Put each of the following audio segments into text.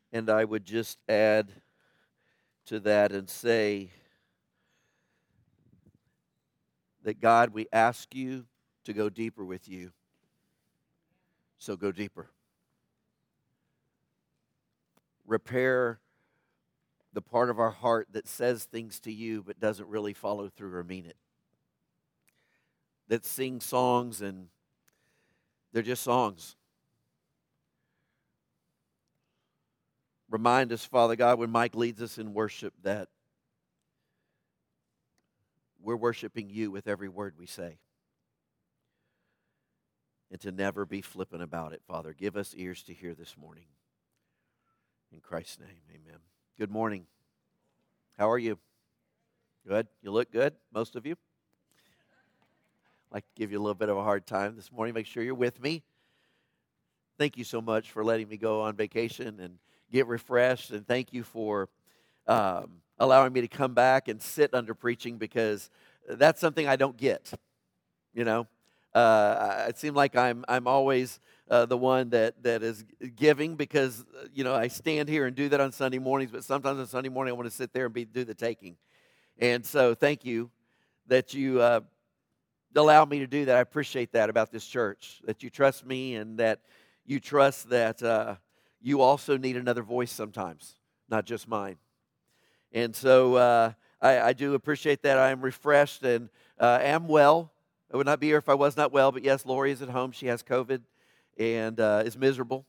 And I would just add to that and say that, God, we ask you to go deeper with you. So go deeper. Repair the part of our heart that says things to you but doesn't really follow through or mean it. That sings songs and they're just songs. Remind us, Father God, when Mike leads us in worship, that we're worshiping you with every word we say. And to never be flippant about it, Father. Give us ears to hear this morning. In Christ's name, amen. Good morning. How are you? Good? You look good, most of you? I'd like to give you a little bit of a hard time this morning. Make sure you're with me. Thank you so much for letting me go on vacation and get refreshed. And thank you for allowing me to come back and sit under preaching, because that's something I don't get. You know, it seems like I'm always the one that is giving, because I stand here and do that on Sunday mornings, but sometimes on Sunday morning I want to sit there and do the taking. And so thank you that you allow me to do that. I appreciate that about this church, that you trust me and that you trust that you also need another voice sometimes, not just mine. And so I do appreciate that. I am refreshed and am well. I would not be here if I was not well, but yes, Lori is at home. She has COVID and is miserable.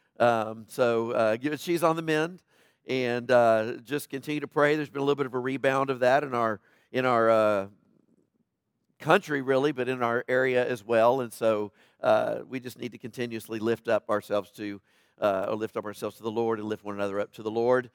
So she's on the mend, and just continue to pray. There's been a little bit of a rebound of that in our country, really, but in our area as well. And so we just need to continuously lift up ourselves to the Lord and lift one another up to the Lord.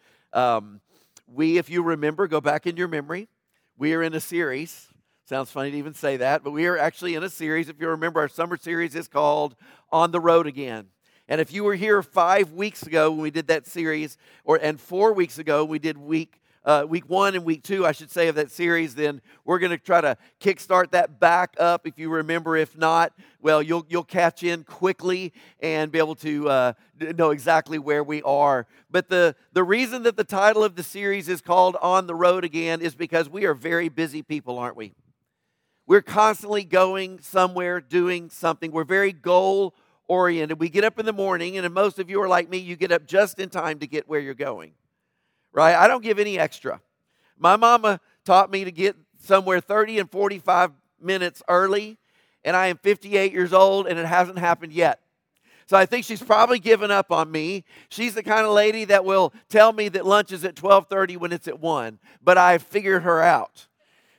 If you remember, go back in your memory. We are in a series. Sounds funny to even say that, but we are actually in a series. If you remember, our summer series is called On the Road Again. And if you were here 5 weeks ago when we did that series, and 4 weeks ago we did week 1 and week 2, I should say, of that series, then we're going to try to kickstart that back up. If you remember, if not, well, you'll catch in quickly and be able to know exactly where we are. But the reason that the title of the series is called On the Road Again is because we are very busy people, aren't we? We're constantly going somewhere, doing something. We're very goal-oriented. We get up in the morning, and most of you are like me, you get up just in time to get where you're going. Right? I don't give any extra. My mama taught me to get somewhere 30 and 45 minutes early, and I am 58 years old, and it hasn't happened yet. So I think she's probably given up on me. She's the kind of lady that will tell me that lunch is at 12:30 when it's at 1, but I figured her out.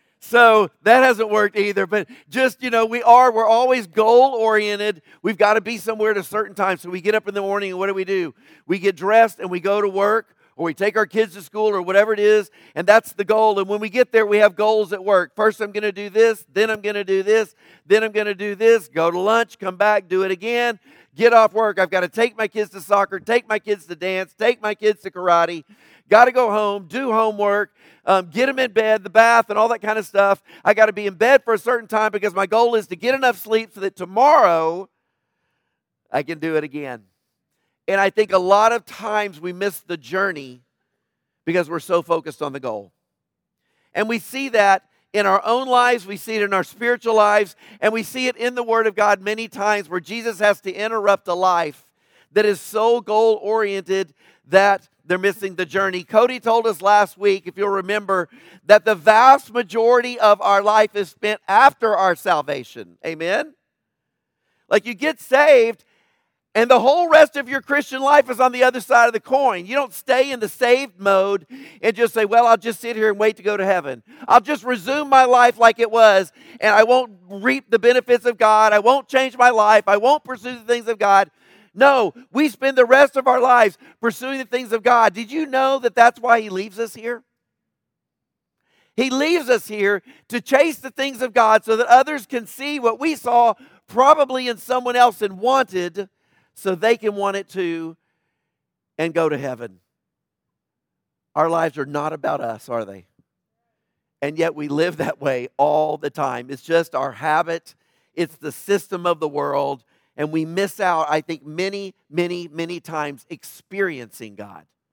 So that hasn't worked either, but just, we're always goal-oriented. We've got to be somewhere at a certain time. So we get up in the morning, and what do? We get dressed, and we go to work, or we take our kids to school, or whatever it is, and that's the goal. And when we get there, we have goals at work. First, I'm going to do this, then I'm going to do this, then I'm going to do this, go to lunch, come back, do it again, get off work. I've got to take my kids to soccer, take my kids to dance, take my kids to karate, got to go home, do homework, get them in bed, the bath, and all that kind of stuff. I got to be in bed for a certain time because my goal is to get enough sleep so that tomorrow I can do it again. And I think a lot of times we miss the journey because we're so focused on the goal. And we see that in our own lives, we see it in our spiritual lives, and we see it in the Word of God many times where Jesus has to interrupt a life that is so goal-oriented that they're missing the journey. Cody told us last week, if you'll remember, that the vast majority of our life is spent after our salvation. Amen? Like you get saved, and the whole rest of your Christian life is on the other side of the coin. You don't stay in the saved mode and just say, well, I'll just sit here and wait to go to heaven. I'll just resume my life like it was, and I won't reap the benefits of God. I won't change my life. I won't pursue the things of God. No, we spend the rest of our lives pursuing the things of God. Did you know that that's why He leaves us here? He leaves us here to chase the things of God so that others can see what we saw probably in someone else and wanted, so they can want it too and go to heaven. Our lives are not about us, are they? And yet we live that way all the time. It's just our habit. It's the system of the world. And we miss out, I think, many, many, many times experiencing God.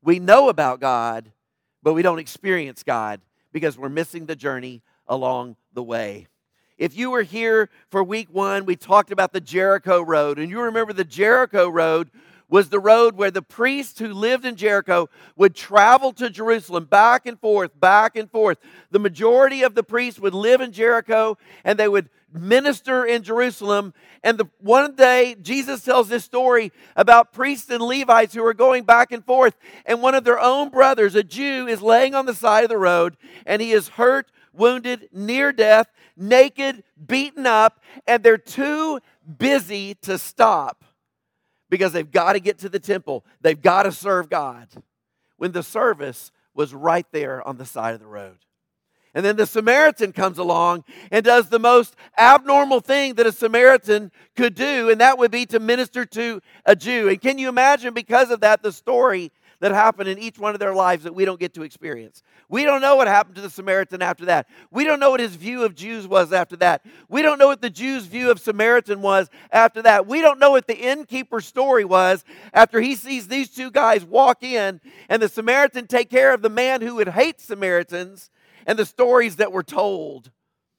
We know about God, but we don't experience God because we're missing the journey along the way. If you were here for week 1, we talked about the Jericho Road. And you remember the Jericho Road was the road where the priests who lived in Jericho would travel to Jerusalem back and forth, back and forth. The majority of the priests would live in Jericho and they would minister in Jerusalem. And one day, Jesus tells this story about priests and Levites who are going back and forth. And one of their own brothers, a Jew, is laying on the side of the road and he is hurt, wounded, near death, naked, beaten up, and they're too busy to stop because they've got to get to the temple. They've got to serve God. When the service was right there on the side of the road. And then the Samaritan comes along and does the most abnormal thing that a Samaritan could do, and that would be to minister to a Jew. And can you imagine, because of that, the story that happened in each one of their lives that we don't get to experience? We don't know what happened to the Samaritan after that. We don't know what his view of Jews was after that. We don't know what the Jews' view of Samaritan was after that. We don't know what the innkeeper's story was after he sees these two guys walk in and the Samaritan take care of the man who would hate Samaritans, and the stories that were told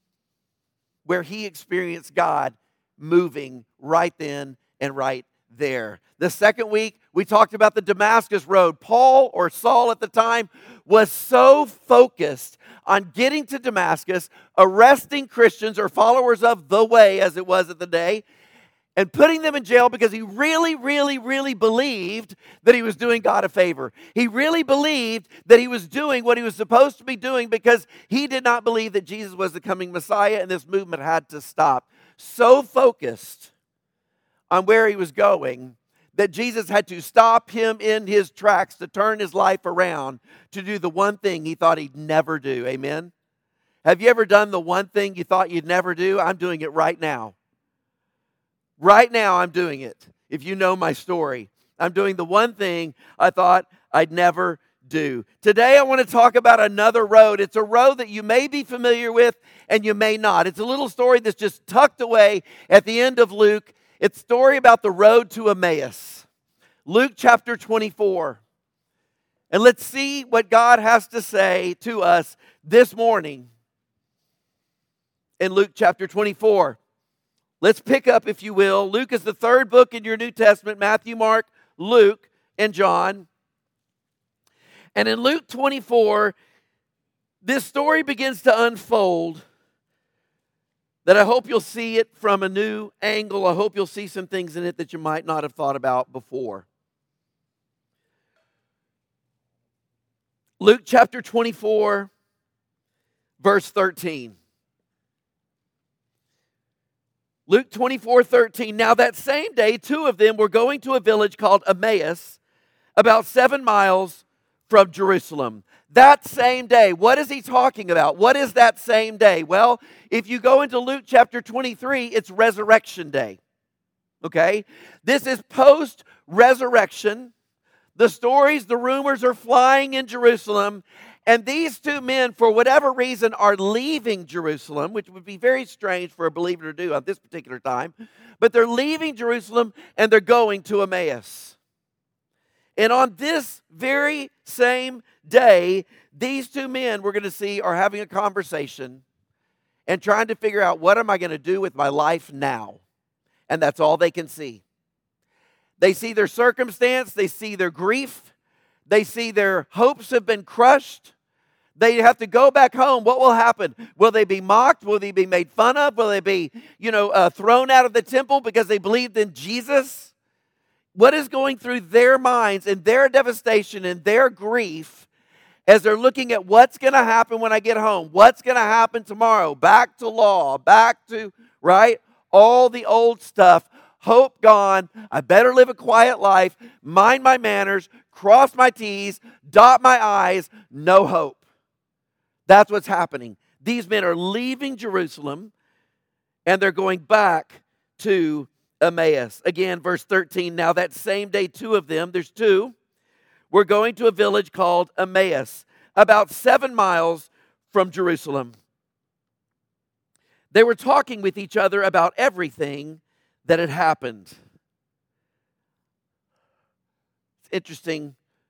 where he experienced God moving right then and right there. The second week, we talked about the Damascus Road. Paul, or Saul at the time, was so focused on getting to Damascus, arresting Christians or followers of the way, as it was at the day, and putting them in jail because he really, really, really believed that he was doing God a favor. He really believed that he was doing what he was supposed to be doing because he did not believe that Jesus was the coming Messiah and this movement had to stop. So focused on where he was going that Jesus had to stop him in his tracks to turn his life around to do the one thing he thought he'd never do. Amen? Have you ever done the one thing you thought you'd never do? I'm doing it right now. Right now, I'm doing it. If you know my story, I'm doing the one thing I thought I'd never do. Today, I want to talk about another road. It's a road that you may be familiar with and you may not. It's a little story that's just tucked away at the end of Luke. It's a story about the road to Emmaus. Luke chapter 24. And let's see what God has to say to us this morning in Luke chapter 24. Let's pick up, if you will. Luke is the third book in your New Testament. Matthew, Mark, Luke, and John. And in Luke 24, this story begins to unfold that I hope you'll see it from a new angle. I hope you'll see some things in it that you might not have thought about before. Luke chapter 24, verse 13. Luke 24:13. Now that same day, two of them were going to a village called Emmaus, about 7 miles from Jerusalem. That same day, what is he talking about? What is that same day? Well, if you go into Luke chapter 23, it's Resurrection Day. Okay? This is post-resurrection. The stories, the rumors are flying in Jerusalem. And these two men, for whatever reason, are leaving Jerusalem, which would be very strange for a believer to do at this particular time. But they're leaving Jerusalem and they're going to Emmaus. And on this very same day, these two men we're going to see are having a conversation and trying to figure out, what am I going to do with my life now? And that's all they can see. They see their circumstance, they see their grief, they see their hopes have been crushed. They have to go back home. What will happen? Will they be mocked? Will they be made fun of? Will they be, thrown out of the temple because they believed in Jesus? What is going through their minds and their devastation and their grief as they're looking at what's going to happen when I get home? What's going to happen tomorrow? Back to law, back to, right? All the old stuff. Hope gone. I better live a quiet life, mind my manners, cross my T's, dot my I's, no hope. That's what's happening. These men are leaving Jerusalem and they're going back to Emmaus. Again, verse 13. Now that same day, two of them, there's two, were going to a village called Emmaus, about 7 miles from Jerusalem. They were talking with each other about everything that had happened. It's interesting.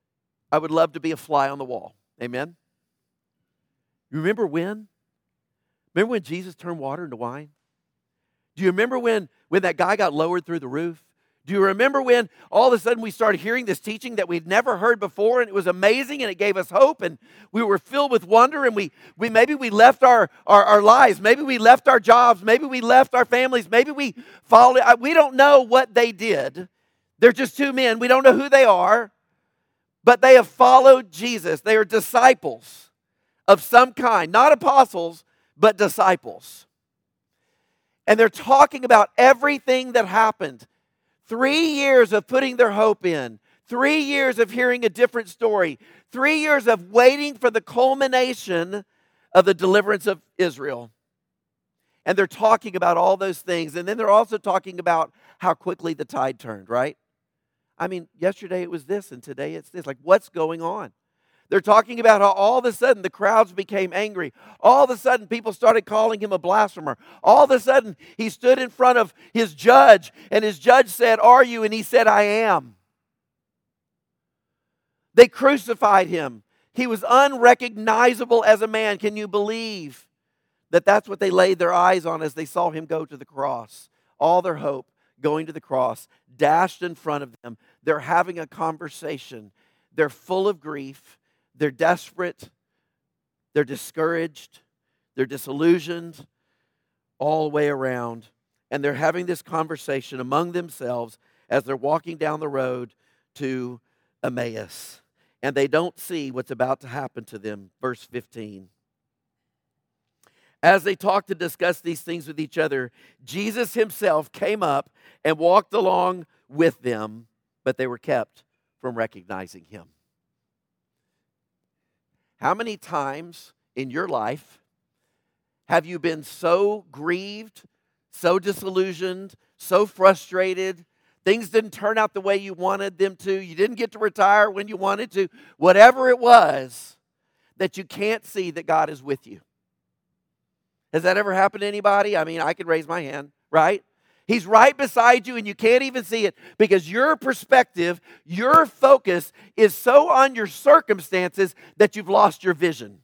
I would love to be a fly on the wall. Amen? You remember when? Remember when Jesus turned water into wine? Do you remember when that guy got lowered through the roof? Do you remember when all of a sudden we started hearing this teaching that we'd never heard before, and it was amazing and it gave us hope, and we were filled with wonder, and we maybe we left our lives, maybe we left our jobs, maybe we left our families, maybe we followed. We don't know what they did. They're just two men. We don't know who they are, but they have followed Jesus. They are disciples of some kind, not apostles, but disciples. And they're talking about everything that happened. 3 years of putting their hope in. 3 years of hearing a different story. 3 years of waiting for the culmination of the deliverance of Israel. And they're talking about all those things. And then they're also talking about how quickly the tide turned, right? I mean, yesterday it was this and today it's this. Like, what's going on? They're talking about how all of a sudden the crowds became angry. All of a sudden people started calling him a blasphemer. All of a sudden he stood in front of his judge, and his judge said, "Are you?" And he said, "I am." They crucified him. He was unrecognizable as a man. Can you believe that that's what they laid their eyes on as they saw him go to the cross? All their hope going to the cross, dashed in front of them. They're having a conversation. They're full of grief. They're desperate, they're discouraged, they're disillusioned, all the way around. And they're having this conversation among themselves as they're walking down the road to Emmaus. And they don't see what's about to happen to them. Verse 15. As they talked and discussed these things with each other, Jesus himself came up and walked along with them, but they were kept from recognizing him. How many times in your life have you been so grieved, so disillusioned, so frustrated, things didn't turn out the way you wanted them to, you didn't get to retire when you wanted to, whatever it was, that you can't see that God is with you? Has that ever happened to anybody? I mean, I could raise my hand, right? He's right beside you and you can't even see it because your perspective, your focus is so on your circumstances that you've lost your vision.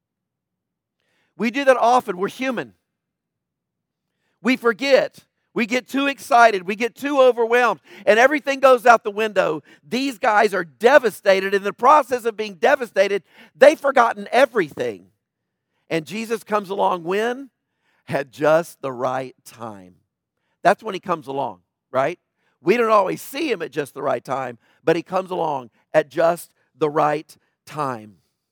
We do that often. We're human. We forget. We get too excited. We get too overwhelmed. And everything goes out the window. These guys are devastated. In the process of being devastated, they've forgotten everything. And Jesus comes along when? At just the right time. That's when he comes along, right? We don't always see him at just the right time, but he comes along at just the right time.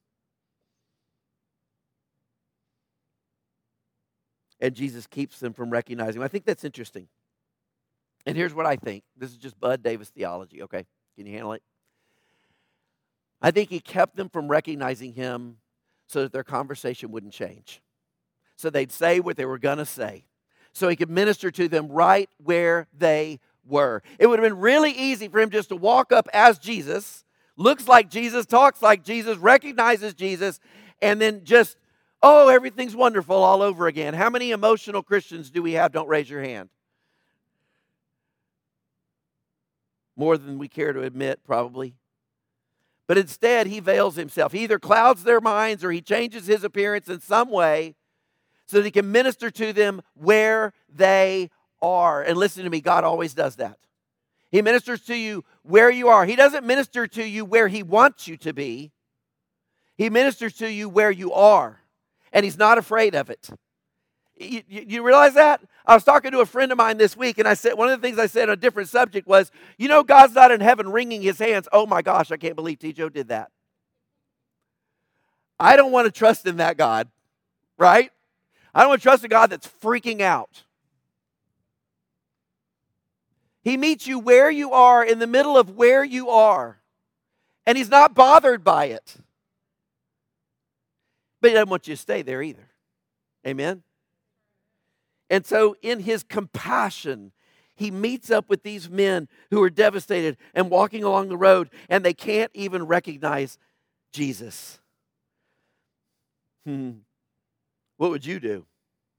And Jesus keeps them from recognizing him. I think that's interesting. And here's what I think. This is just Bud Davis theology, okay? Can you handle it? I think he kept them from recognizing him so that their conversation wouldn't change. So they'd say what they were going to say. So he could minister to them right where they were. It would have been really easy for him just to walk up as Jesus, looks like Jesus, talks like Jesus, recognizes Jesus, and then just, oh, everything's wonderful all over again. How many emotional Christians do we have? Don't raise your hand. More than we care to admit, probably. But instead, he veils himself. He either clouds their minds or he changes his appearance in some way so that he can minister to them where they are. And listen to me, God always does that. He ministers to you where you are. He doesn't minister to you where he wants you to be. He ministers to you where you are. And he's not afraid of it. You realize that? I was talking to a friend of mine this week, and I said one of the things I said on a different subject was, you know, God's not in heaven wringing his hands. Oh my gosh, I can't believe T. Joe did that. I don't want to trust in that God, right? I don't want to trust a God that's freaking out. He meets you where you are, in the middle of where you are. And he's not bothered by it. But he doesn't want you to stay there either. Amen? And so in his compassion, he meets up with these men who are devastated and walking along the road, and they can't even recognize Jesus. What would you do?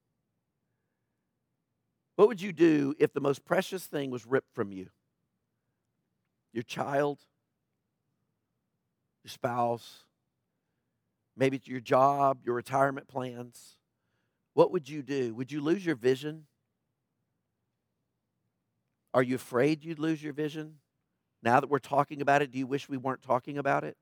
What would you do if the most precious thing was ripped from you? Your child, your spouse, maybe it's your job, your retirement plans. What would you do? Would you lose your vision? Are you afraid you'd lose your vision? Now that we're talking about it, do you wish we weren't talking about it?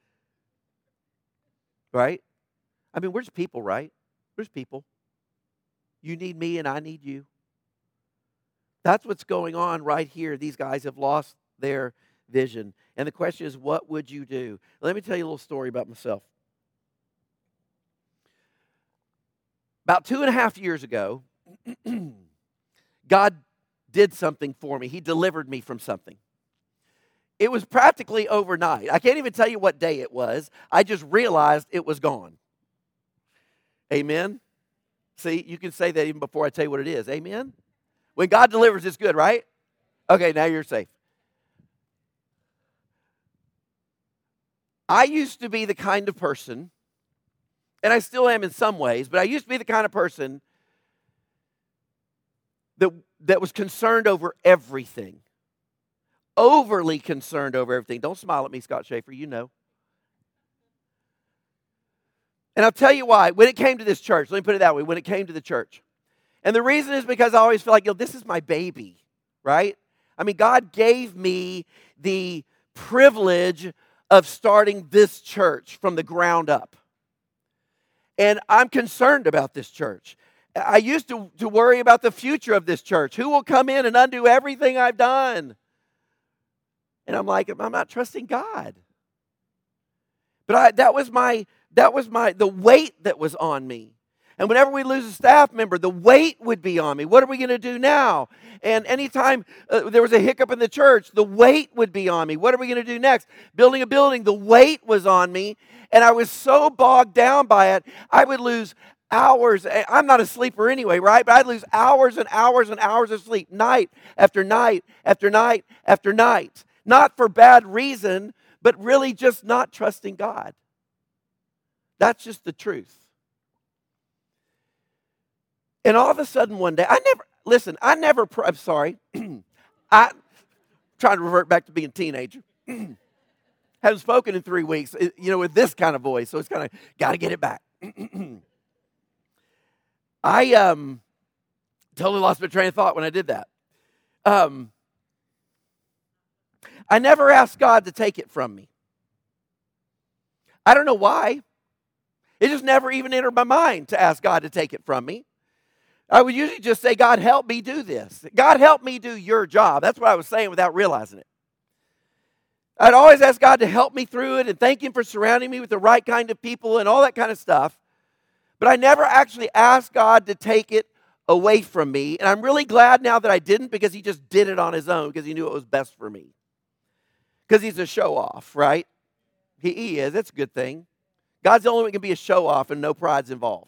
Right? I mean, we're just people, right? We're just people. You need me and I need you. That's what's going on right here. These guys have lost their vision. And the question is, what would you do? Let me tell you a little story about myself. About 2.5 years ago, God did something for me. He delivered me from something. It was practically overnight. I can't even tell you what day it was. I just realized it was gone. Amen? See, you can say that even before I tell you what it is. Amen? When God delivers, it's good, right? Okay, now you're safe. I used to be the kind of person, and I still am in some ways, but I used to be the kind of person that was concerned over everything. Overly concerned over everything. Don't smile at me, Scott Schaefer, you know. And I'll tell you why. When it came to this church, let me put it that way, when it came to the church. And the reason is because I always feel like, this is my baby, right? I mean, God gave me the privilege of starting this church from the ground up. And I'm concerned about this church. I used to worry about the future of this church. Who will come in and undo everything I've done? And I'm like, I'm not trusting God. But that was the weight that was on me. And whenever we lose a staff member, the weight would be on me. What are we going to do now? And anytime there was a hiccup in the church, the weight would be on me. What are we going to do next? Building a building, the weight was on me. And I was so bogged down by it, I would lose hours. I'm not a sleeper anyway, right? But I'd lose hours and hours and hours of sleep, night after night after night after night. Not for bad reason, but really just not trusting God. That's just the truth. And all of a sudden one day, I'm sorry. I'm trying to revert back to being a teenager. Haven't spoken in 3 weeks, with this kind of voice, so it's kind of, got to get it back. I totally lost my train of thought when I did that. I never asked God to take it from me. I don't know why. It just never even entered my mind to ask God to take it from me. I would usually just say, God, help me do this. God, help me do your job. That's what I was saying without realizing it. I'd always ask God to help me through it and thank Him for surrounding me with the right kind of people and all that kind of stuff. But I never actually asked God to take it away from me. And I'm really glad now that I didn't, because He just did it on His own because He knew it was best for me. Because He's a show-off, right? He is. That's a good thing. God's the only one who can be a show-off and no pride's involved.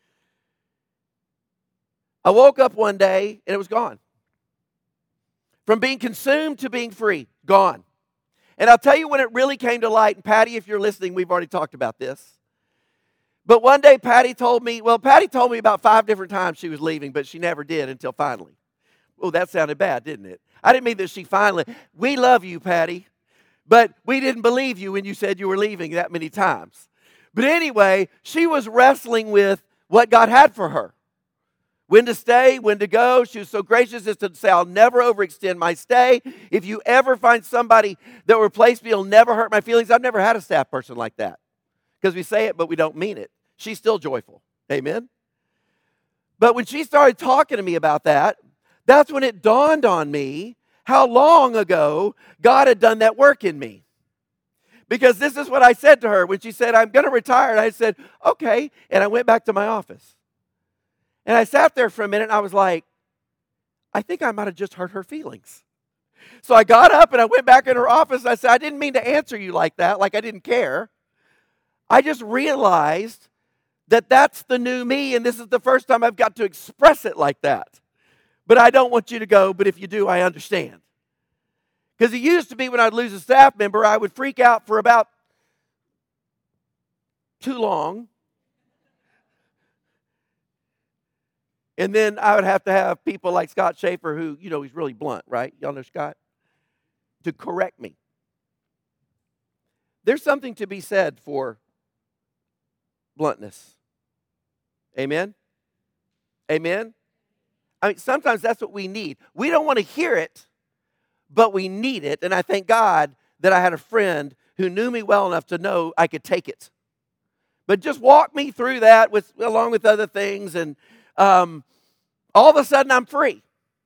I woke up one day and it was gone. From being consumed to being free, gone. And I'll tell you when it really came to light, and Patty, if you're listening, we've already talked about this. But one day Patty told me about 5 different times she was leaving, but she never did until finally. Oh, that sounded bad, didn't it? I didn't mean that she finally, we love you, Patty, but we didn't believe you when you said you were leaving that many times. But anyway, she was wrestling with what God had for her. When to stay, when to go. She was so gracious as to say, I'll never overextend my stay. If you ever find somebody that will replace me, it'll never hurt my feelings. I've never had a staff person like that. Because we say it, but we don't mean it. She's still joyful. Amen? But when she started talking to me about that, that's when it dawned on me how long ago God had done that work in me. Because this is what I said to her when she said, I'm going to retire. And I said, okay. And I went back to my office. And I sat there for a minute and I was like, I think I might have just hurt her feelings. So I got up and I went back in her office. And I said, I didn't mean to answer you like that, like I didn't care. I just realized that that's the new me, and this is the first time I've got to express it like that. But I don't want you to go, but if you do, I understand. Because it used to be when I'd lose a staff member, I would freak out for about too long. And then I would have to have people like Scott Schaefer, who, he's really blunt, right? Y'all know Scott? To correct me. There's something to be said for bluntness. Amen? Amen? I mean, sometimes that's what we need. We don't want to hear it, but we need it. And I thank God that I had a friend who knew me well enough to know I could take it. But just walk me through that along with other things, and all of a sudden I'm free.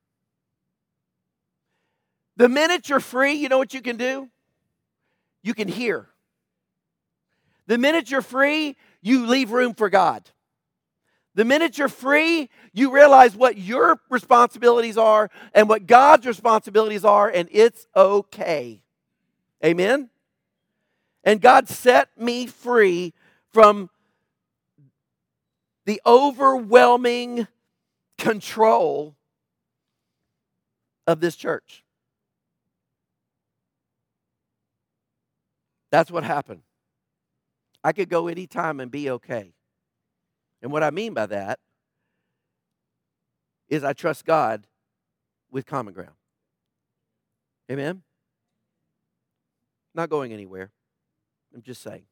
The minute you're free, you know what you can do? You can hear. The minute you're free, you leave room for God. The minute you're free, you realize what your responsibilities are and what God's responsibilities are, and it's okay. Amen? And God set me free from the overwhelming control of this church. That's what happened. I could go anytime and be okay. And what I mean by that is I trust God with common ground. Amen? Not going anywhere. I'm just saying.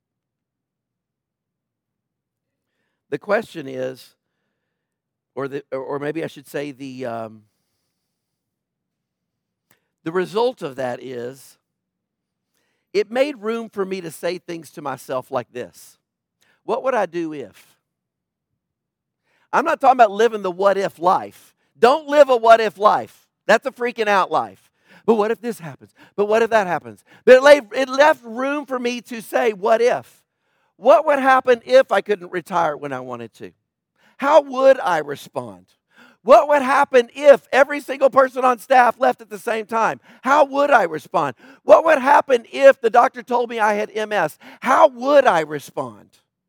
The question is, or maybe I should say the result of that is, it made room for me to say things to myself like this. What would I do if? I'm not talking about living the what if life. Don't live a what if life. That's a freaking out life. But what if this happens? But what if that happens? But it left room for me to say, what if? What would happen if I couldn't retire when I wanted to? How would I respond? What would happen if every single person on staff left at the same time? How would I respond? What would happen if the doctor told me I had MS? How would I respond?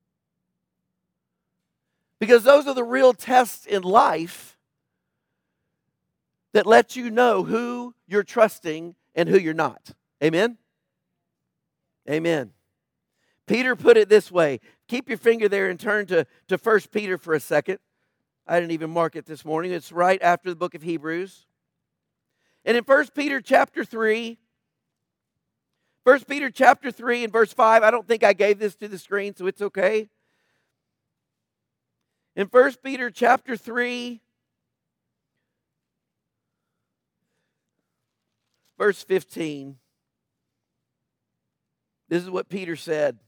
Because those are the real tests in life that let you know who you're trusting and who you're not. Amen? Amen. Peter put it this way. Keep your finger there and turn to 1 Peter for a second. I didn't even mark it this morning. It's right after the book of Hebrews. And in 1 Peter chapter 3, 1 Peter chapter 3 and verse 5, I don't think I gave this to the screen, so it's okay. In 1 Peter chapter 3, verse 15, this is what Peter said.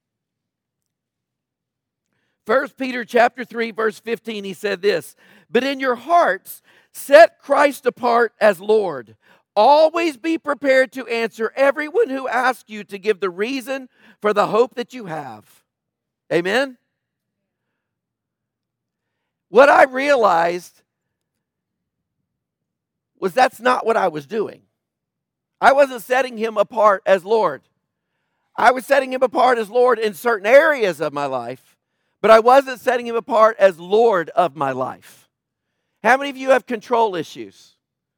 1 Peter chapter 3, verse 15, he said this, "But in your hearts, set Christ apart as Lord. Always be prepared to answer everyone who asks you to give the reason for the hope that you have." Amen? What I realized was that's not what I was doing. I wasn't setting him apart as Lord. I was setting him apart as Lord in certain areas of my life, but I wasn't setting him apart as Lord of my life. How many of you have control issues?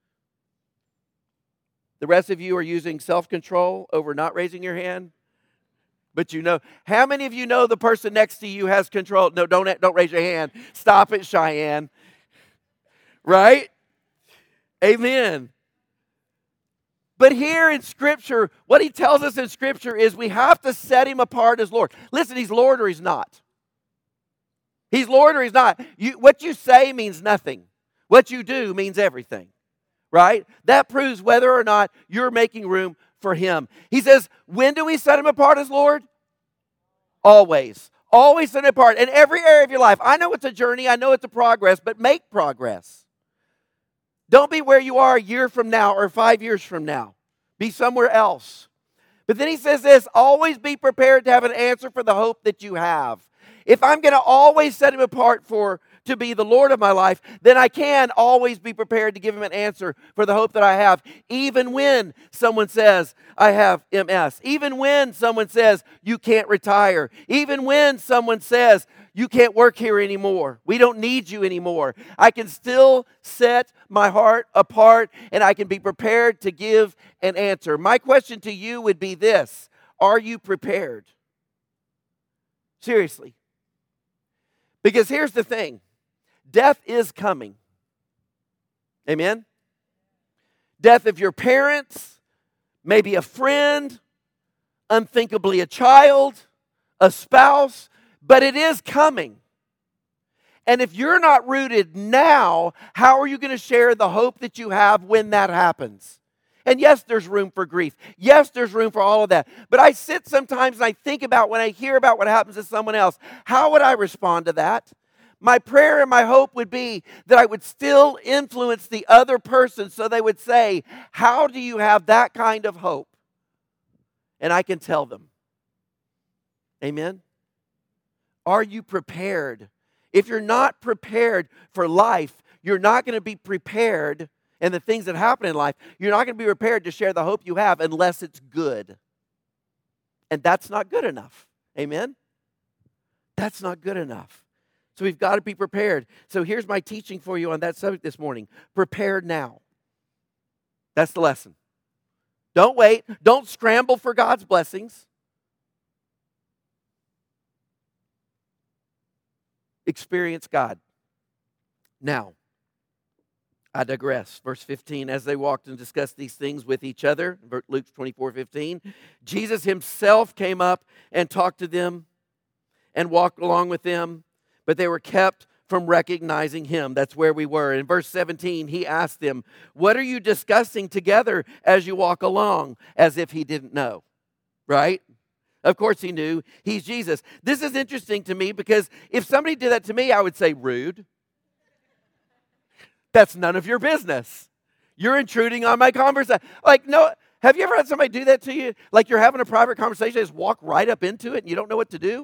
The rest of you are using self-control over not raising your hand. But you know, how many of you know the person next to you has control? No, don't raise your hand. Stop it, Cheyenne. Right? Amen. But here in Scripture, what he tells us in Scripture is we have to set him apart as Lord. Listen, he's Lord or he's not. He's Lord or he's not. What you say means nothing. What you do means everything. Right? That proves whether or not you're making room for him. He says, when do we set him apart as Lord? Always. Always set him apart. In every area of your life. I know it's a journey. I know it's a progress. But make progress. Don't be where you are a year from now or 5 years from now. Be somewhere else. But then he says this, always be prepared to have an answer for the hope that you have. If I'm going to always set him apart to be the Lord of my life, then I can always be prepared to give him an answer for the hope that I have, even when someone says, I have MS. Even when someone says, you can't retire. Even when someone says, you can't work here anymore. We don't need you anymore. I can still set my heart apart and I can be prepared to give an answer. My question to you would be this. Are you prepared? Seriously. Because here's the thing. Death is coming. Amen? Death of your parents, maybe a friend, unthinkably a child, a spouse, but it is coming. And if you're not rooted now, how are you going to share the hope that you have when that happens? And yes, there's room for grief. Yes, there's room for all of that. But I sit sometimes and I think about when I hear about what happens to someone else, how would I respond to that? My prayer and my hope would be that I would still influence the other person so they would say, how do you have that kind of hope? And I can tell them. Amen? Are you prepared? If you're not prepared for life, you're not going to be prepared, and the things that happen in life, you're not going to be prepared to share the hope you have unless it's good. And that's not good enough. Amen? That's not good enough. So we've got to be prepared. So here's my teaching for you on that subject this morning. Prepared now. That's the lesson. Don't wait. Don't scramble for God's blessings. Experience God. Now, I digress. Verse 15, as they walked and discussed these things with each other, Luke 24:15, Jesus himself came up and talked to them and walked along with them, but they were kept from recognizing him. That's where we were. In verse 17, he asked them, what are you discussing together as you walk along? As if he didn't know, right? Of course he knew. He's Jesus. This is interesting to me because if somebody did that to me, I would say rude. That's none of your business. You're intruding on my conversation. Like, no, have you ever had somebody do that to you? Like you're having a private conversation, they just walk right up into it and you don't know what to do?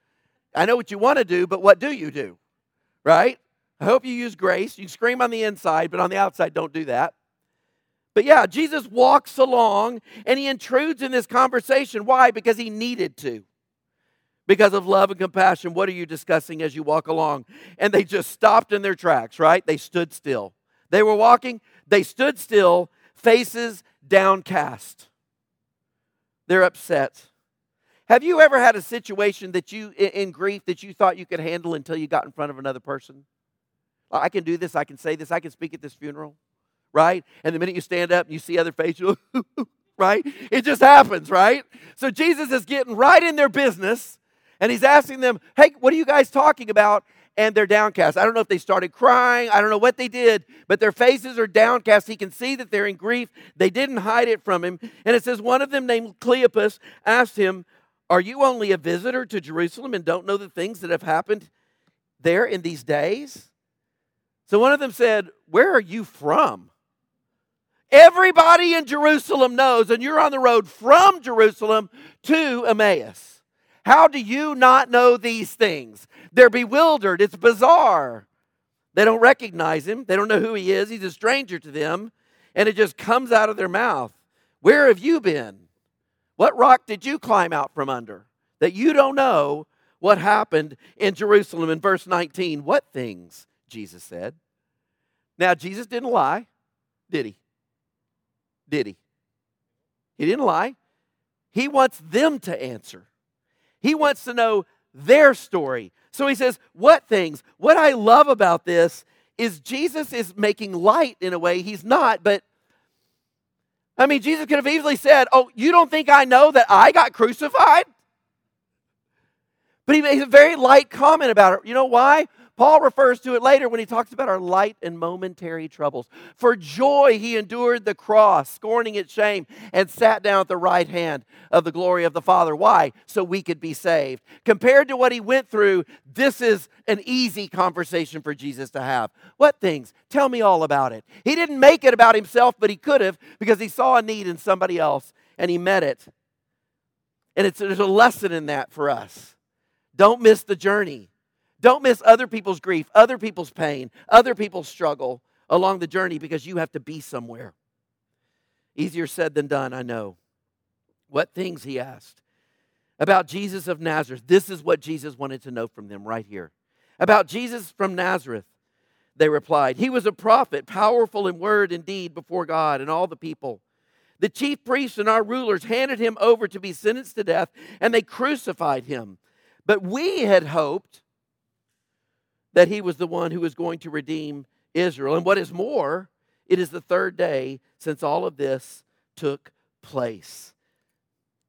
I know what you want to do, but what do you do? Right? I hope you use grace. You scream on the inside, but on the outside, don't do that. But yeah, Jesus walks along and he intrudes in this conversation. Why? Because he needed to. Because of love and compassion. What are you discussing as you walk along? And they just stopped in their tracks, right? They stood still. They were walking. They stood still, faces downcast. They're upset. Have you ever had a situation that you, in grief, that you thought you could handle until you got in front of another person? I can do this. I can say this. I can speak at this funeral. Right? And the minute you stand up and you see other faces, right? It just happens, right? So Jesus is getting right in their business and he's asking them, hey, what are you guys talking about? And they're downcast. I don't know if they started crying. I don't know what they did, but their faces are downcast. He can see that they're in grief. They didn't hide it from him. And it says one of them named Cleopas asked him, are you only a visitor to Jerusalem and don't know the things that have happened there in these days? So one of them said, where are you from? Everybody in Jerusalem knows, and you're on the road from Jerusalem to Emmaus. How do you not know these things? They're bewildered. It's bizarre. They don't recognize him. They don't know who he is. He's a stranger to them. And it just comes out of their mouth. Where have you been? What rock did you climb out from under? That you don't know what happened in Jerusalem. In verse 19, what things? Jesus said. Now, Jesus didn't lie, did he? Did he? He didn't lie. He wants them to answer. He wants to know their story. So he says, what things? What I love about this is Jesus is making light in a way he's not, but I mean, Jesus could have easily said, oh, you don't think I know that I got crucified? But he makes a very light comment about it. You know why? Paul refers to it later when he talks about our light and momentary troubles. For joy he endured the cross, scorning its shame, and sat down at the right hand of the glory of the Father. Why? So we could be saved. Compared to what he went through, this is an easy conversation for Jesus to have. What things? Tell me all about it. He didn't make it about himself, but he could have because he saw a need in somebody else and he met it. And there's a lesson in that for us. Don't miss the journey. Don't miss other people's grief, other people's pain, other people's struggle along the journey because you have to be somewhere. Easier said than done, I know. What things, he asked. About Jesus of Nazareth. This is what Jesus wanted to know from them right here. About Jesus from Nazareth, they replied. He was a prophet, powerful in word and deed before God and all the people. The chief priests and our rulers handed him over to be sentenced to death, and they crucified him. But we had hoped that he was the one who was going to redeem Israel. And what is more, it is the third day since all of this took place.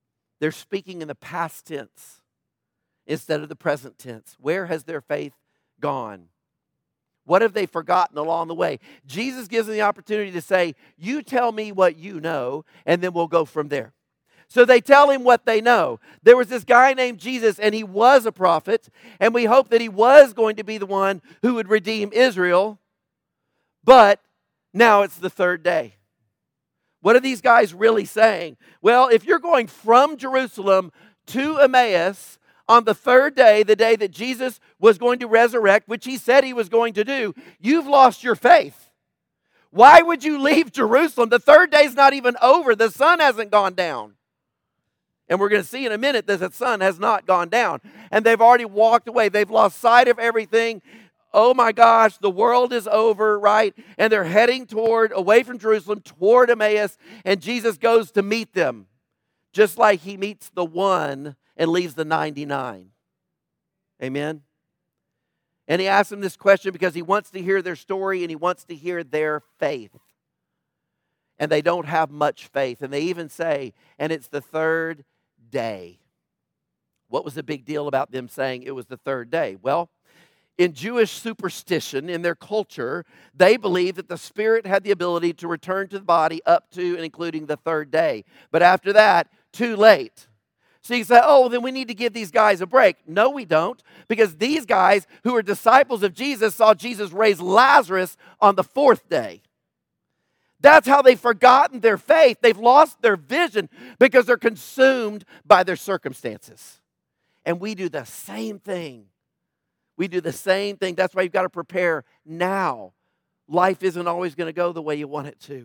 they're speaking in the past tense instead of the present tense. Where has their faith gone? What have they forgotten along the way? Jesus gives them the opportunity to say, you tell me what you know, and then we'll go from there. So they tell him what they know. There was this guy named Jesus, and he was a prophet, and we hope that he was going to be the one who would redeem Israel. But now it's the third day. What are these guys really saying? Well, if you're going from Jerusalem to Emmaus on the third day, the day that Jesus was going to resurrect, which he said he was going to do, you've lost your faith. Why would you leave Jerusalem? The third day's not even over. The sun hasn't gone down. And we're going to see in a minute that the sun has not gone down. And they've already walked away. They've lost sight of everything. Oh my gosh, the world is over, right? And they're heading away from Jerusalem, toward Emmaus. And Jesus goes to meet them, just like he meets the one and leaves the 99. Amen? And he asks them this question because he wants to hear their story and he wants to hear their faith. And they don't have much faith. And they even say, and it's the third day. What was the big deal about them saying it was the third day? Well, in Jewish superstition, in their culture, they believed that the spirit had the ability to return to the body up to and including the third day. But after that, too late. So you say, oh, then we need to give these guys a break. No, we don't. Because these guys who are disciples of Jesus saw Jesus raise Lazarus on the fourth day. That's how they've forgotten their faith. They've lost their vision because they're consumed by their circumstances. And we do the same thing. We do the same thing. That's why you've got to prepare now. Life isn't always going to go the way you want it to.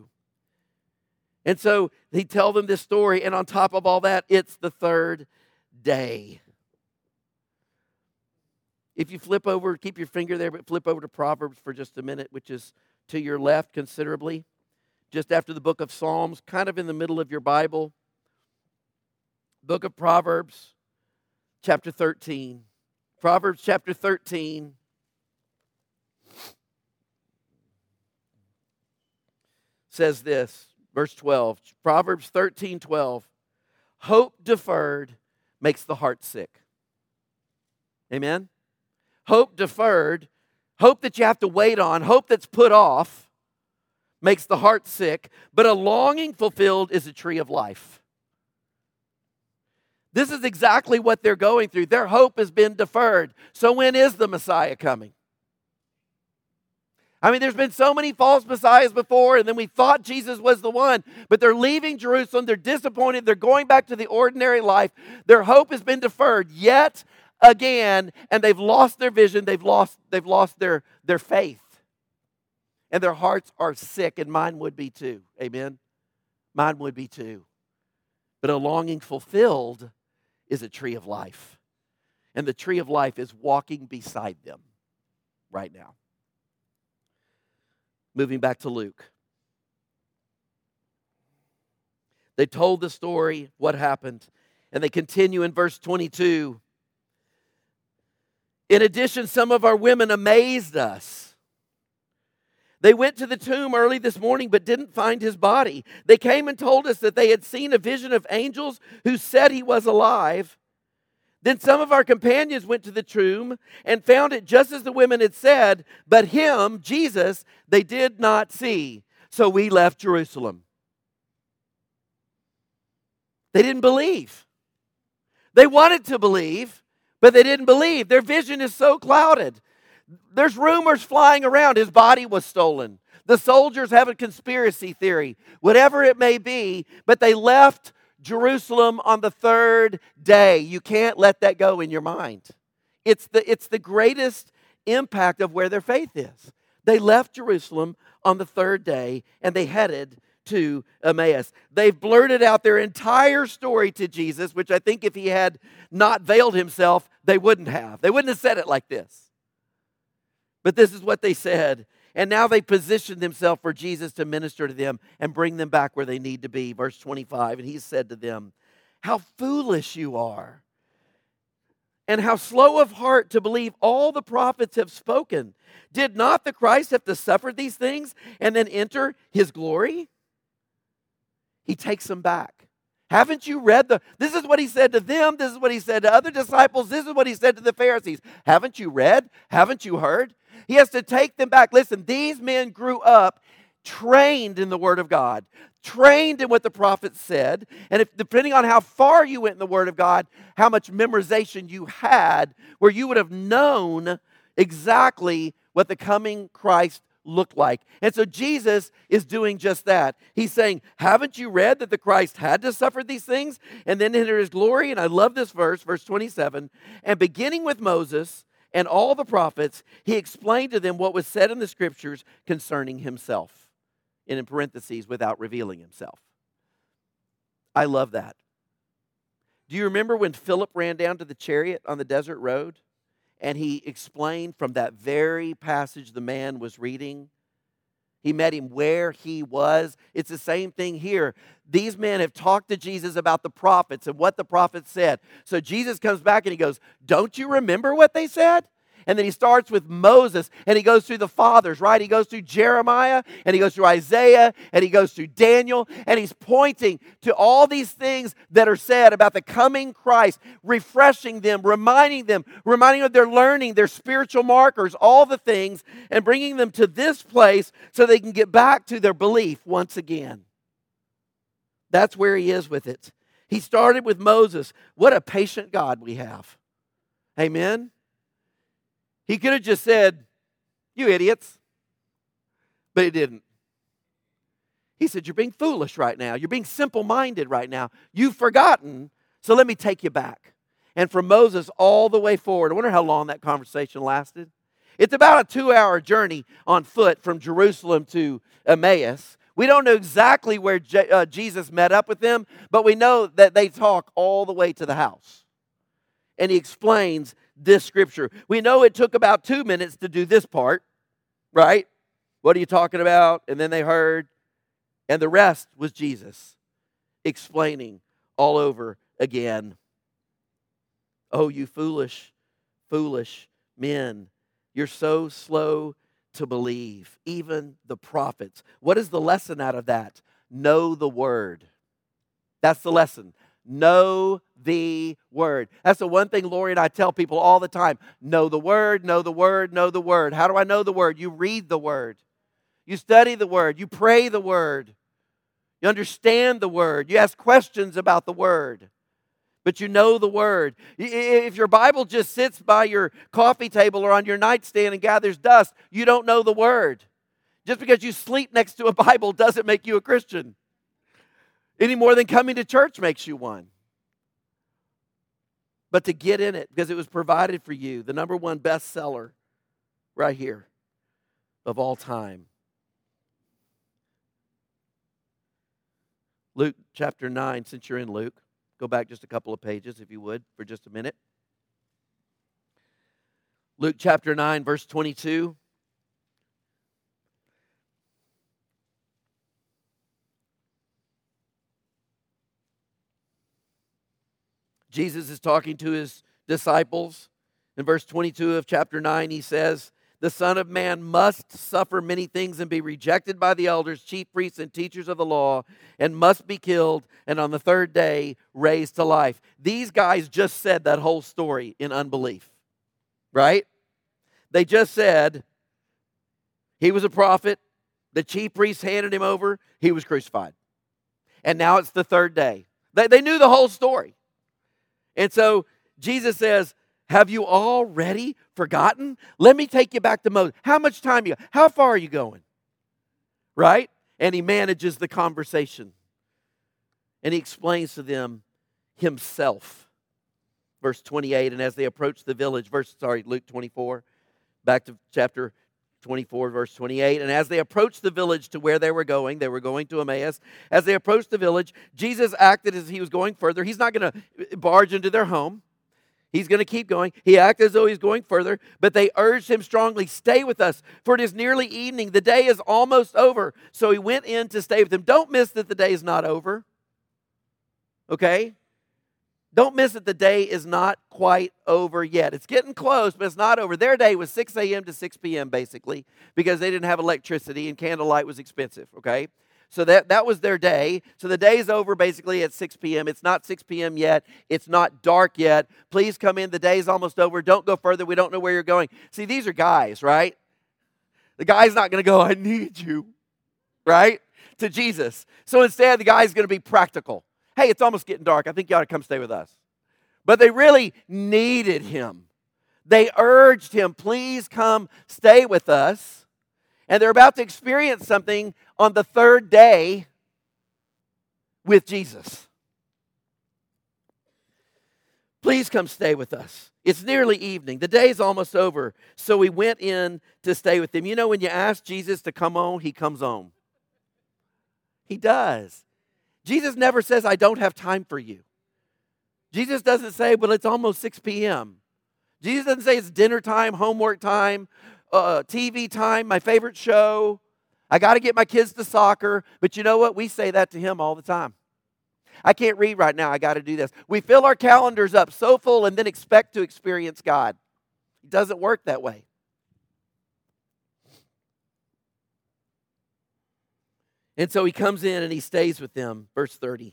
And so he tells them this story, and on top of all that, it's the third day. If you flip over, keep your finger there, but flip over to Proverbs for just a minute, which is to your left considerably. Just after the book of Psalms, kind of in the middle of your Bible. Book of Proverbs, chapter 13. Proverbs chapter 13. Says this, verse 12. Proverbs 13:12. Hope deferred makes the heart sick. Amen? Hope deferred, hope that you have to wait on, hope that's put off, makes the heart sick, but a longing fulfilled is a tree of life. This is exactly what they're going through. Their hope has been deferred. So when is the Messiah coming? I mean, there's been so many false messiahs before, and then we thought Jesus was the one, but they're leaving Jerusalem, they're disappointed, they're going back to the ordinary life. Their hope has been deferred yet again, and they've lost their vision, they've lost their faith. And their hearts are sick, and mine would be too. Amen? Mine would be too. But a longing fulfilled is a tree of life. And the tree of life is walking beside them right now. Moving back to Luke. They told the story, what happened. And they continue in verse 22. In addition, some of our women amazed us. They went to the tomb early this morning but didn't find his body. They came and told us that they had seen a vision of angels who said he was alive. Then some of our companions went to the tomb and found it just as the women had said, but him, Jesus, they did not see. So we left Jerusalem. They didn't believe. They wanted to believe, but they didn't believe. Their vision is so clouded. There's rumors flying around his body was stolen. The soldiers have a conspiracy theory, whatever it may be, but they left Jerusalem on the third day. You can't let that go in your mind. It's the greatest impact of where their faith is. They left Jerusalem on the third day and they headed to Emmaus. They've blurted out their entire story to Jesus, which I think if he had not veiled himself, they wouldn't have. They wouldn't have said it like this. But this is what they said. And now they positioned themselves for Jesus to minister to them and bring them back where they need to be. Verse 25, and he said to them, how foolish you are, and how slow of heart to believe all the prophets have spoken. Did not the Christ have to suffer these things and then enter his glory? He takes them back. Haven't you read this is what he said to them. This is what he said to other disciples. This is what he said to the Pharisees. Haven't you read? Haven't you heard? He has to take them back. Listen, these men grew up trained in the Word of God, trained in what the prophets said. And if depending on how far you went in the Word of God, how much memorization you had, where you would have known exactly what the coming Christ looked like. And so Jesus is doing just that. He's saying, haven't you read that the Christ had to suffer these things and then enter his glory? And I love this verse 27. And beginning with Moses and all the prophets, he explained to them what was said in the scriptures concerning himself. And in parentheses, without revealing himself. I love that. Do you remember when Philip ran down to the chariot on the desert road? And he explained from that very passage the man was reading. He met him where he was. It's the same thing here. These men have talked to Jesus about the prophets and what the prophets said. So Jesus comes back and he goes, don't you remember what they said? And then he starts with Moses and he goes through the fathers, right? He goes through Jeremiah and he goes through Isaiah and he goes through Daniel, and he's pointing to all these things that are said about the coming Christ, refreshing them, reminding them of their learning, their spiritual markers, all the things, and bringing them to this place so they can get back to their belief once again. That's where he is with it. He started with Moses. What a patient God we have. Amen? He could have just said, you idiots. But he didn't. He said, you're being foolish right now. You're being simple-minded right now. You've forgotten, so let me take you back. And from Moses all the way forward, I wonder how long that conversation lasted. It's about a 2-hour journey on foot from Jerusalem to Emmaus. We don't know exactly where Jesus met up with them, but we know that they talk all the way to the house. And he explains this scripture. We know it took about 2 minutes to do this part, right? What are you talking about? And then they heard, and the rest was Jesus explaining all over again. Oh, you foolish, foolish men. You're so slow to believe, even the prophets. What is the lesson out of that? Know the word. That's the lesson. Know the word. That's the one thing Lori and I tell people all the time. Know the word, know the word, know the word. How do I know the word? You read the word. You study the word. You pray the word. You understand the word. You ask questions about the word. But you know the word. If your Bible just sits by your coffee table or on your nightstand and gathers dust, you don't know the word. Just because you sleep next to a Bible doesn't make you a Christian. Any more than coming to church makes you one. But to get in it, because it was provided for you, the number one bestseller right here of all time. Luke chapter 9, since you're in Luke, go back just a couple of pages if you would for just a minute. Luke chapter 9, verse 22. Jesus is talking to his disciples. In verse 22 of chapter 9, he says, the Son of Man must suffer many things and be rejected by the elders, chief priests, and teachers of the law, and must be killed, and on the third day raised to life. These guys just said that whole story in unbelief, right? They just said he was a prophet, the chief priests handed him over, he was crucified. And now it's the third day. They knew the whole story. And so Jesus says, have you already forgotten? Let me take you back to Moses. How much time you got? How far are you going? Right? And he manages the conversation. And he explains to them himself. Verse 28, and as they approached the village, Luke 24, back to chapter 24, verse 28. And as they approached the village to where they were going to Emmaus. As they approached the village, Jesus acted as he was going further. He's not going to barge into their home. He's going to keep going. He acted as though he's going further, but they urged him strongly, stay with us, for it is nearly evening. The day is almost over. So he went in to stay with them. Don't miss that the day is not over. Okay? Don't miss that the day is not quite over yet. It's getting close, but it's not over. Their day was 6 a.m. to 6 p.m. basically, because they didn't have electricity and candlelight was expensive, okay? So that was their day. So the day's over basically at 6 p.m. It's not 6 p.m. yet. It's not dark yet. Please come in. The day's almost over. Don't go further. We don't know where you're going. See, these are guys, right? The guy's not going to go, I need you, right, to Jesus. So instead, the guy's going to be practical. Hey, it's almost getting dark. I think you ought to come stay with us. But they really needed him. They urged him, please come stay with us. And they're about to experience something on the third day with Jesus. Please come stay with us. It's nearly evening. The day's almost over. So we went in to stay with him. You know, when you ask Jesus to come on, he comes on. He does. Jesus never says, I don't have time for you. Jesus doesn't say, well, it's almost 6 p.m. Jesus doesn't say it's dinner time, homework time, TV time, my favorite show. I got to get my kids to soccer. But you know what? We say that to him all the time. I can't read right now. I got to do this. We fill our calendars up so full and then expect to experience God. It doesn't work that way. And so he comes in and he stays with them. Verse 30.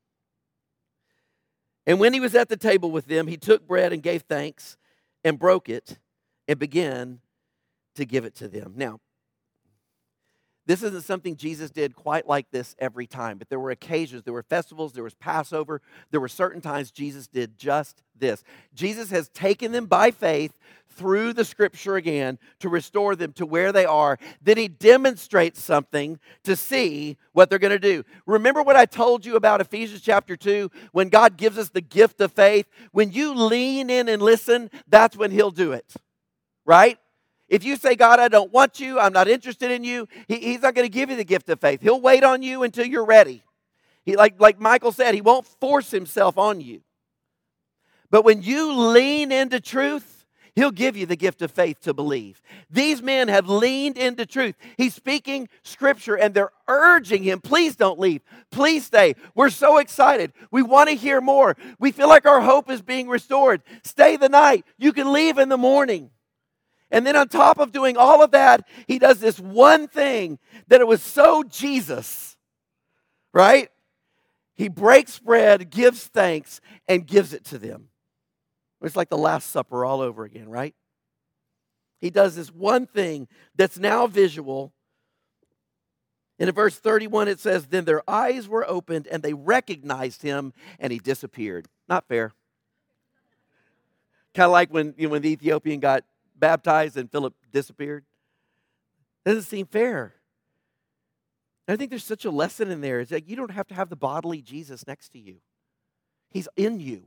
And when he was at the table with them, he took bread and gave thanks and broke it and began to give it to them. Now, this isn't something Jesus did quite like this every time, but there were occasions, there were festivals, there was Passover, there were certain times Jesus did just this. Jesus has taken them by faith through the scripture again to restore them to where they are. Then he demonstrates something to see what they're going to do. Remember what I told you about Ephesians chapter 2, when God gives us the gift of faith? When you lean in and listen, that's when he'll do it, right? If you say, God, I don't want you, I'm not interested in you, he's not going to give you the gift of faith. He'll wait on you until you're ready. Like Michael said, he won't force himself on you. But when you lean into truth, he'll give you the gift of faith to believe. These men have leaned into truth. He's speaking scripture and they're urging him, please don't leave. Please stay. We're so excited. We want to hear more. We feel like our hope is being restored. Stay the night. You can leave in the morning. And then on top of doing all of that, he does this one thing that it was so Jesus, right? He breaks bread, gives thanks, and gives it to them. It's like the Last Supper all over again, right? He does this one thing that's now visual. And in verse 31 it says, then their eyes were opened and they recognized him and he disappeared. Not fair. Kind of like when the Ethiopian got baptized and Philip disappeared. Doesn't seem fair. And I think there's such a lesson in there. It's like you don't have to have the bodily Jesus next to you. He's in you.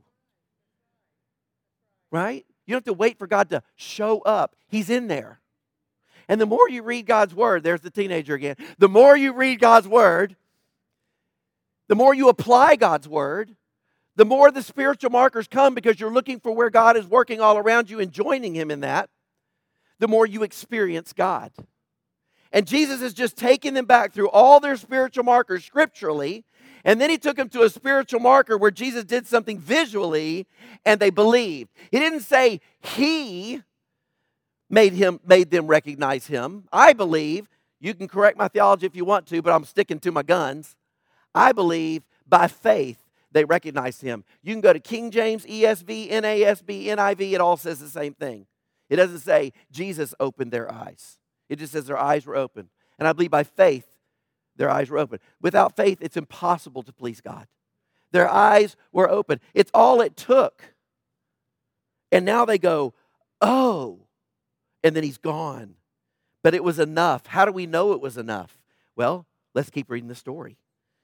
Right? You don't have to wait for God to show up. He's in there. And the more you read God's word, there's the teenager again. The more you read God's word, the more you apply God's word, the more the spiritual markers come because you're looking for where God is working all around you and joining him in that, the more you experience God. And Jesus is just taking them back through all their spiritual markers scripturally, and then he took them to a spiritual marker where Jesus did something visually and they believed. He didn't say he made them recognize him. I believe, you can correct my theology if you want to, but I'm sticking to my guns. I believe by faith they recognized him. You can go to King James, ESV, NASB, NIV, it all says the same thing. It doesn't say Jesus opened their eyes. It just says their eyes were open. And I believe by faith, their eyes were open. Without faith, it's impossible to please God. Their eyes were open. It's all it took. And now they go, oh, and then he's gone. But it was enough. How do we know it was enough? Well, let's keep reading the story.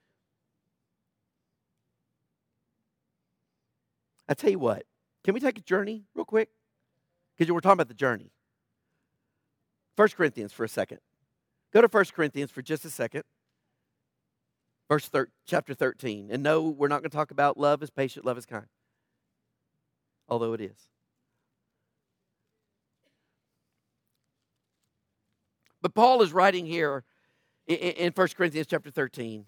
I tell you what, can we take a journey real quick? Because we're talking about the journey. 1 Corinthians for a second. Go to 1 Corinthians for just a second. Chapter 13. And no, we're not going to talk about love is patient, love is kind. Although it is. But Paul is writing here in 1 Corinthians chapter 13.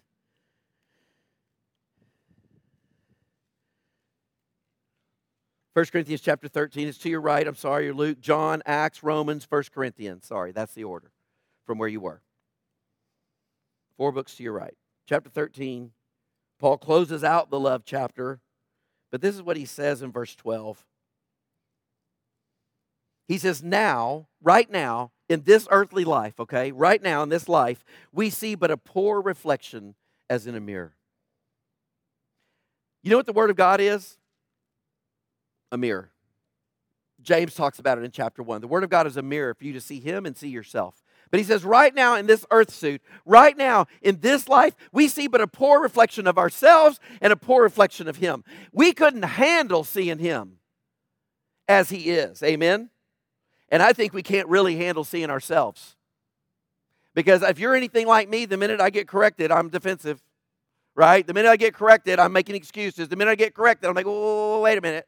First Corinthians chapter 13 is to your right. I'm sorry, you're Luke, John, Acts, Romans, 1 Corinthians. Sorry, that's the order from where you were. 4 books to your right. Chapter 13, Paul closes out the love chapter, but this is what he says in verse 12. He says, now, right now, in this earthly life, okay, right now in this life, we see but a poor reflection as in a mirror. You know what the Word of God is? A mirror. James talks about it in chapter 1. The Word of God is a mirror for you to see Him and see yourself. But he says, right now in this earth suit, right now in this life, we see but a poor reflection of ourselves and a poor reflection of Him. We couldn't handle seeing Him as He is. Amen? And I think we can't really handle seeing ourselves. Because if you're anything like me, the minute I get corrected, I'm defensive. Right? The minute I get corrected, I'm making excuses. The minute I get corrected, I'm like, oh, wait a minute.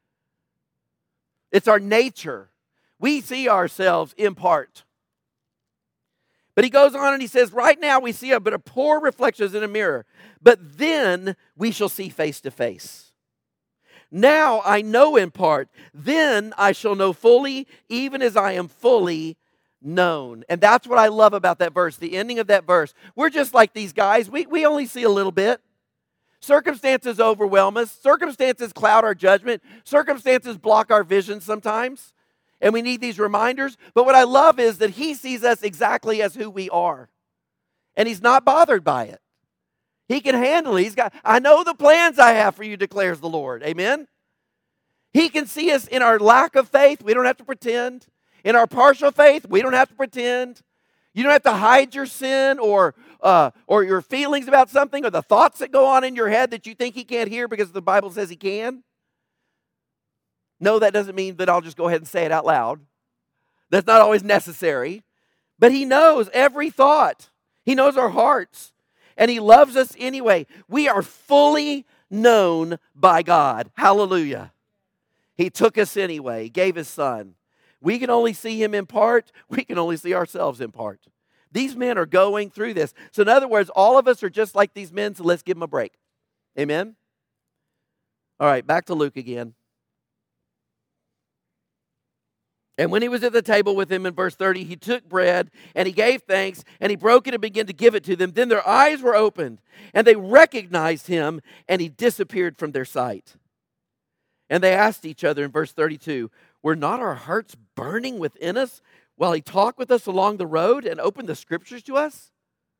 It's our nature. We see ourselves in part. But he goes on and he says, right now we see but a poor reflection as in a mirror. But then we shall see face to face. Now I know in part. Then I shall know fully, even as I am fully known. And that's what I love about that verse, the ending of that verse. We're just like these guys. We only see a little bit. Circumstances overwhelm us. Circumstances cloud our judgment. Circumstances block our vision sometimes. And we need these reminders. But what I love is that he sees us exactly as who we are. And he's not bothered by it. He can handle it. I know the plans I have for you, declares the Lord. Amen? He can see us in our lack of faith. We don't have to pretend. In our partial faith, we don't have to pretend. You don't have to hide your sin or your feelings about something or the thoughts that go on in your head that you think he can't hear because the Bible says he can. No, that doesn't mean that I'll just go ahead and say it out loud. That's not always necessary. But he knows every thought. He knows our hearts. And he loves us anyway. We are fully known by God. Hallelujah. He took us anyway. He gave his son. We can only see him in part. We can only see ourselves in part. These men are going through this. So in other words, all of us are just like these men, so let's give them a break. Amen? All right, back to Luke again. And when he was at the table with him in verse 30, he took bread and he gave thanks and he broke it and began to give it to them. Then their eyes were opened and they recognized him and he disappeared from their sight. And they asked each other in verse 32, were not our hearts burning within us while he talked with us along the road and opened the scriptures to us?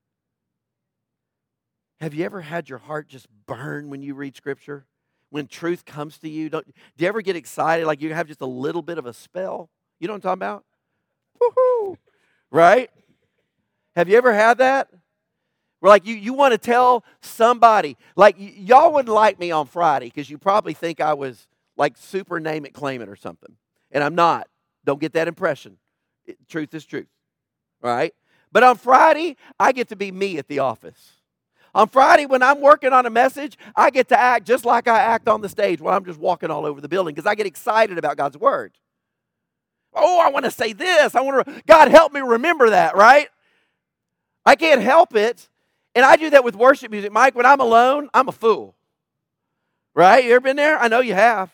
Have you ever had your heart just burn when you read scripture? When truth comes to you? Do you ever get excited like you have just a little bit of a spell? You know what I'm talking about? Woo-hoo! Right? Have you ever had that? Where like you want to tell somebody, like y'all wouldn't like me on Friday because you probably think I was like super name it, claim it or something. And I'm not. Don't get that impression. Truth is truth. Right? But on Friday, I get to be me at the office. On Friday, when I'm working on a message, I get to act just like I act on the stage when I'm just walking all over the building because I get excited about God's word. Oh, I want to say this. God, help me remember that, right? I can't help it. And I do that with worship music. Mike, when I'm alone, I'm a fool. Right? You ever been there? I know you have.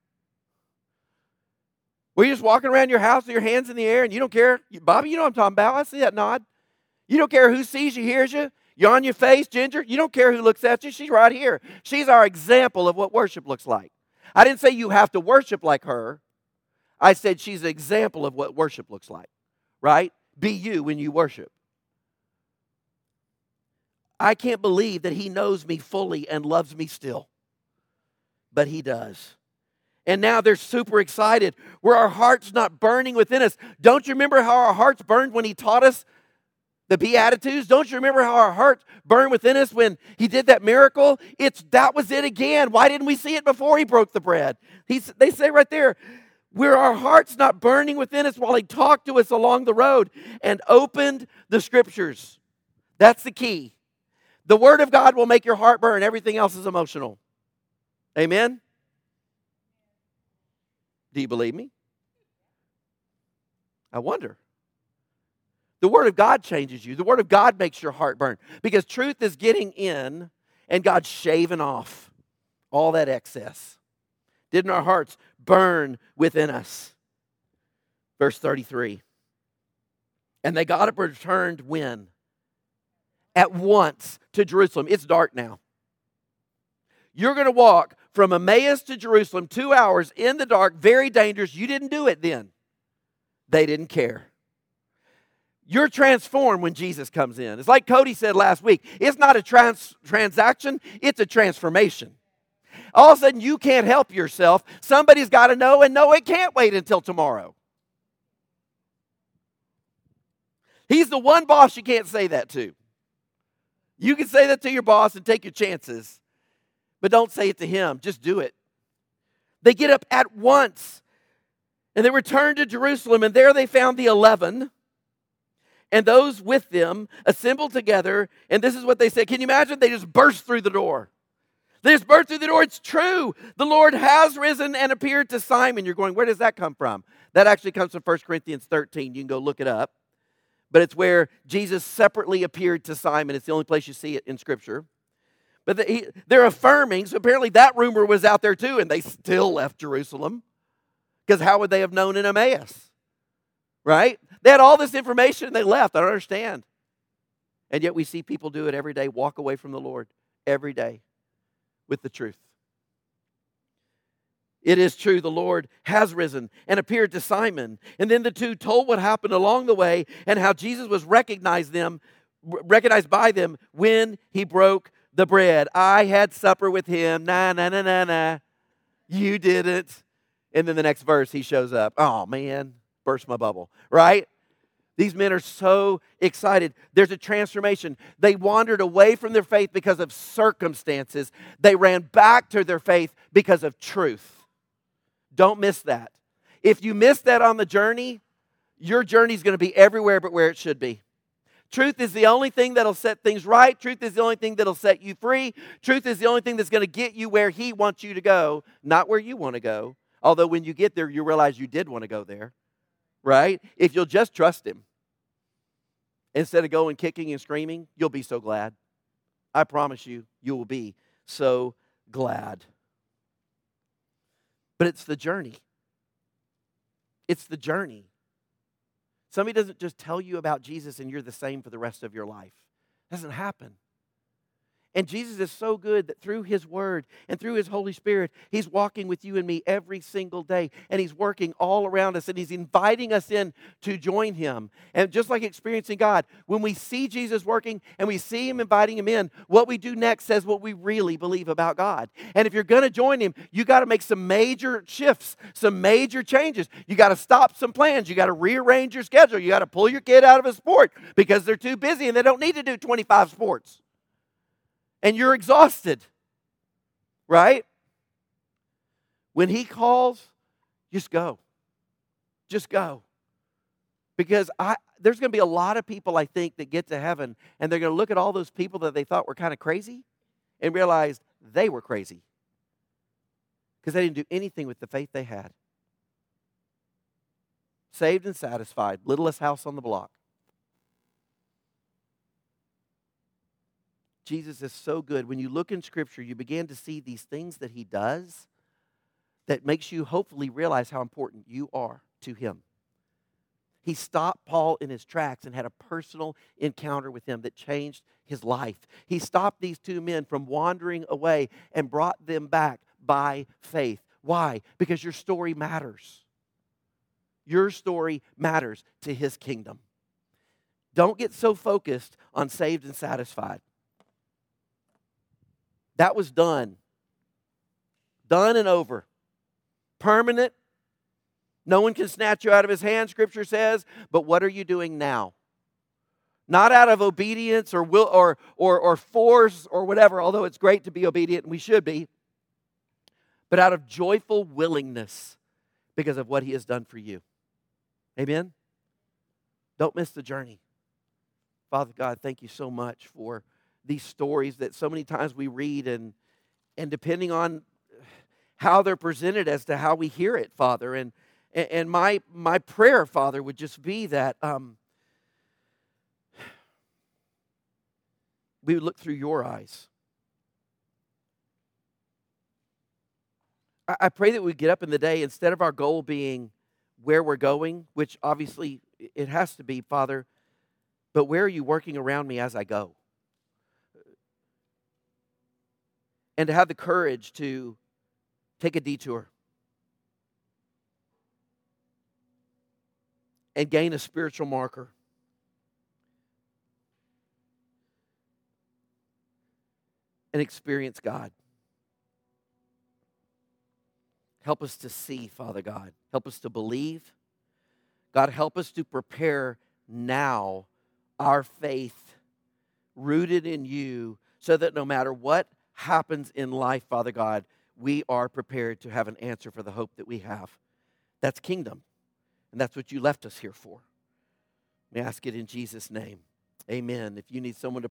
Where you're just walking around your house with your hands in the air and you don't care. Bobby, you know what I'm talking about. I see that nod. You don't care who sees you, hears you. You're on your face, Ginger. You don't care who looks at you. She's right here. She's our example of what worship looks like. I didn't say you have to worship like her. I said she's an example of what worship looks like. Right? Be you when you worship. I can't believe that he knows me fully and loves me still. But he does. And now they're super excited. Were our hearts not burning within us? Don't you remember how our hearts burned when he taught us the Beatitudes? Don't you remember how our hearts burned within us when he did that miracle? That was it again. Why didn't we see it before he broke the bread? They say right there, were our hearts not burning within us while he talked to us along the road and opened the scriptures? That's the key. The word of God will make your heart burn. Everything else is emotional. Amen? Do you believe me? I wonder. The word of God changes you. The word of God makes your heart burn. Because truth is getting in and God's shaving off all that excess. Didn't our hearts burn within us? Verse 33. And they got up and returned when? at once to Jerusalem. It's dark now. You're going to walk from Emmaus to Jerusalem 2 hours in the dark, very dangerous. You didn't do it then. They didn't care. You're transformed when Jesus comes in. It's like Cody said last week. It's not a transaction, it's a transformation. All of a sudden, you can't help yourself. Somebody's got to know, and no, it can't wait until tomorrow. He's the one boss you can't say that to. You can say that to your boss and take your chances, but don't say it to him. Just do it. They get up at once, and they return to Jerusalem, and there they found the 11, and those with them assembled together, and this is what they said. Can you imagine? They just burst through the door. They just burst through the door. It's true. The Lord has risen and appeared to Simon. You're going, where does that come from? That actually comes from 1 Corinthians 13. You can go look it up. But it's where Jesus separately appeared to Simon. It's the only place you see it in Scripture. But they're affirming, so apparently that rumor was out there too, and they still left Jerusalem. Because how would they have known in Emmaus? Right? They had all this information and they left. I don't understand. And yet we see people do it every day, walk away from the Lord every day with the truth. It is true, the Lord has risen and appeared to Simon. And then the two told what happened along the way and how Jesus was recognized by them when he broke the bread. I had supper with him. Nah, nah, nah, nah, nah. You didn't. And then the next verse, he shows up. Oh, man, burst my bubble, right? These men are so excited. There's a transformation. They wandered away from their faith because of circumstances. They ran back to their faith because of truth. Don't miss that. If you miss that on the journey, your journey is going to be everywhere but where it should be. Truth is the only thing that'll set things right. Truth is the only thing that'll set you free. Truth is the only thing that's going to get you where he wants you to go, not where you want to go. Although when you get there, you realize you did want to go there, right? If you'll just trust him, instead of going kicking and screaming, you'll be so glad. I promise you, you will be so glad. But it's the journey. It's the journey. Somebody doesn't just tell you about Jesus and you're the same for the rest of your life. It doesn't happen. And Jesus is so good that through his word and through his Holy Spirit, he's walking with you and me every single day. And he's working all around us and he's inviting us in to join him. And just like experiencing God, when we see Jesus working and we see him inviting him in, what we do next says what we really believe about God. And if you're going to join him, you got to make some major shifts, some major changes. You got to stop some plans. You got to rearrange your schedule. You got to pull your kid out of a sport because they're too busy and they don't need to do 25 sports. And you're exhausted, right? When he calls, just go. Just go. Because there's going to be a lot of people, I think, that get to heaven, and they're going to look at all those people that they thought were kind of crazy and realize they were crazy. Because they didn't do anything with the faith they had. Saved and satisfied, littlest house on the block. Jesus is so good. When you look in Scripture, you begin to see these things that he does that makes you hopefully realize how important you are to him. He stopped Paul in his tracks and had a personal encounter with him that changed his life. He stopped these two men from wandering away and brought them back by faith. Why? Because your story matters. Your story matters to his kingdom. Don't get so focused on saved and satisfied. That was done. Done and over. Permanent. No one can snatch you out of his hand, Scripture says. But what are you doing now? Not out of obedience or will or force or whatever, although it's great to be obedient and we should be, but out of joyful willingness because of what he has done for you. Amen? Don't miss the journey. Father God, thank you so much for these stories that so many times we read and depending on how they're presented as to how we hear it, Father. And my prayer, Father, would just be that we would look through your eyes. I pray that we get up in the day, instead of our goal being where we're going, which obviously it has to be, Father, but where are you working around me as I go? and to have the courage to take a detour and gain a spiritual marker. And experience God. Help us to see, Father God. Help us to believe. God, help us to prepare now our faith rooted in you so that no matter what happens in life, Father God, we are prepared to have an answer for the hope that we have. That's kingdom. And that's what you left us here for. We ask it in Jesus' name. Amen. If you need someone to